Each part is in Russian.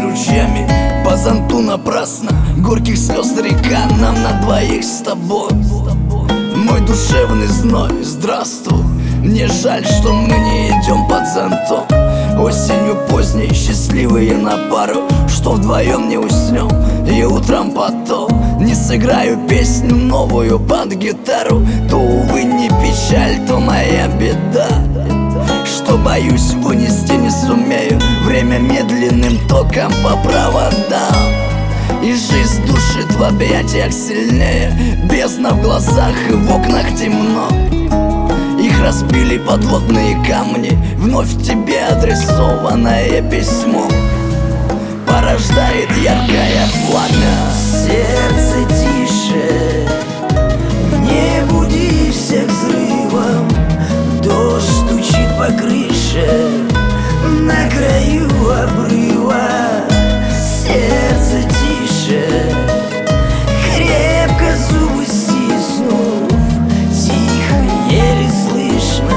ручьями по зонту напрасно. Горьких слез река нам на двоих с тобой. Мой душевный зной, здравствуй. Мне жаль, что мы не идем под зонтом. Осенью поздней, счастливые на пару, что вдвоем не уснем и утром потом не сыграю песню новую под гитару. То, увы, не печаль, то моя беда, что боюсь вынести не сумею. Время медленным током по проводам, и жизнь душит в объятиях сильнее. Бездна в глазах и в окнах темно. Их разбили подводные камни. Вновь тебе адресованное письмо порождает яркое пламя. Сердце тише, не буди всех взрывом. Дождь стучит по крыше на краю обрыва. Сердце тише, крепко зубы стиснув, тихо, еле слышно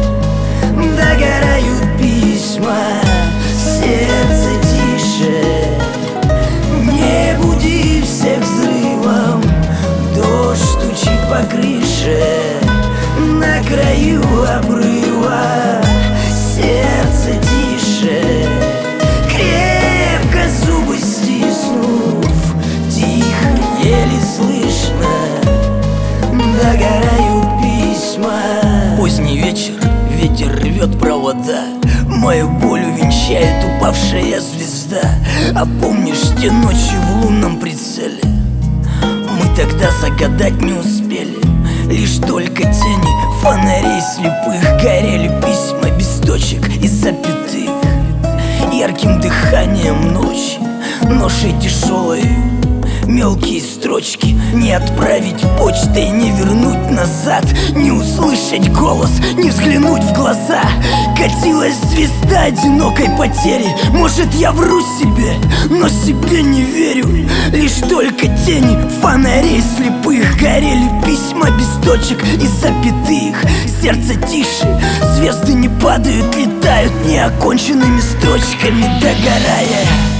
догорают письма. Сердце тише, не буди всех взрывом. Дождь стучит по крыше на краю обрыва. Сердце тише, крепко зубы стиснув, тихо, еле слышно догорают письма. Поздний вечер, ветер рвет провода, мою боль увенчает упавшая звезда. А помнишь те ночи в лунном прицеле? Мы тогда загадать не успели. Лишь только тени фонарей слепых горели письма без точек и запятых. Ярким дыханием ночи, ношей тяжелой, мелкие строчки не отправить почтой, не вернуть назад, не услышать голос, не взглянуть в глаза. Катилась звезда одинокой потери. Может, я вру себе, но себе не верю. Лишь только тени фонарей слепых горели письма без точек и запятых. Сердце тише, звезды не падают, летают неоконченными строчками, догорая.